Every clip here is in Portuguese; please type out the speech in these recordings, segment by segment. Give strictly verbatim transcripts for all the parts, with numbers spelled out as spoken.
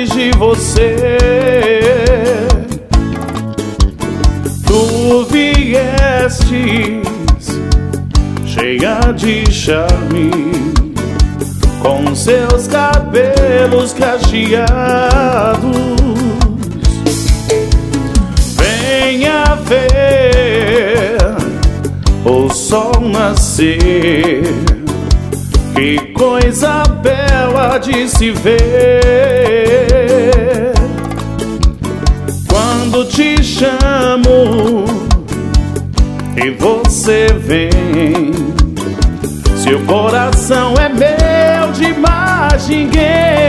saudades de você. Tu viestes cheia de charme, com seus cabelos cacheados. Venha ver o sol nascer, que coisa bela de se ver. Quando te chamo e você vem, seu coração é meu de mais ninguém.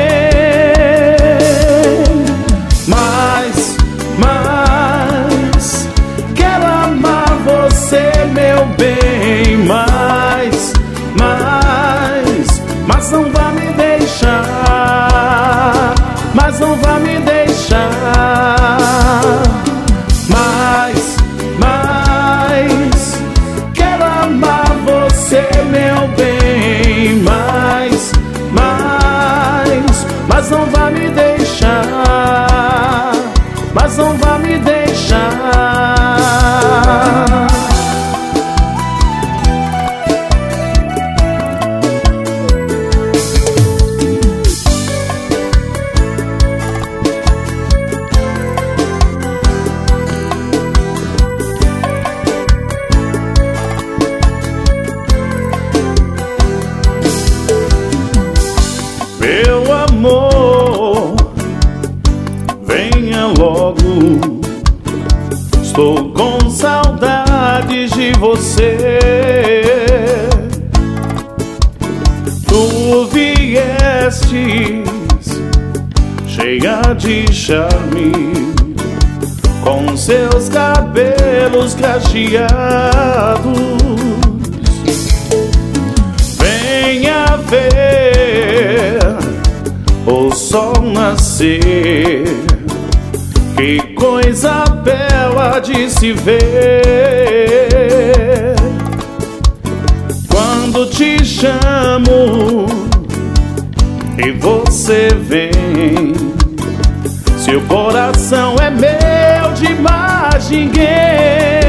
Mas, mas quero amar você, meu bem. Mas, mas, mas não vá me deixar. Mas não vá me deixar. Mas, mas quero amar você, meu bem. Mas, mas, mas não vá me deixar. Mas não vá me deixar. Meu amor, venha logo, estou com saudades de você. Tu viestes cheia de charme, com seus cabelos cacheados. Venha ver o sol nascer, que coisa bela de se ver. Quando te chamo e você vem, seu coração é meu de mais ninguém.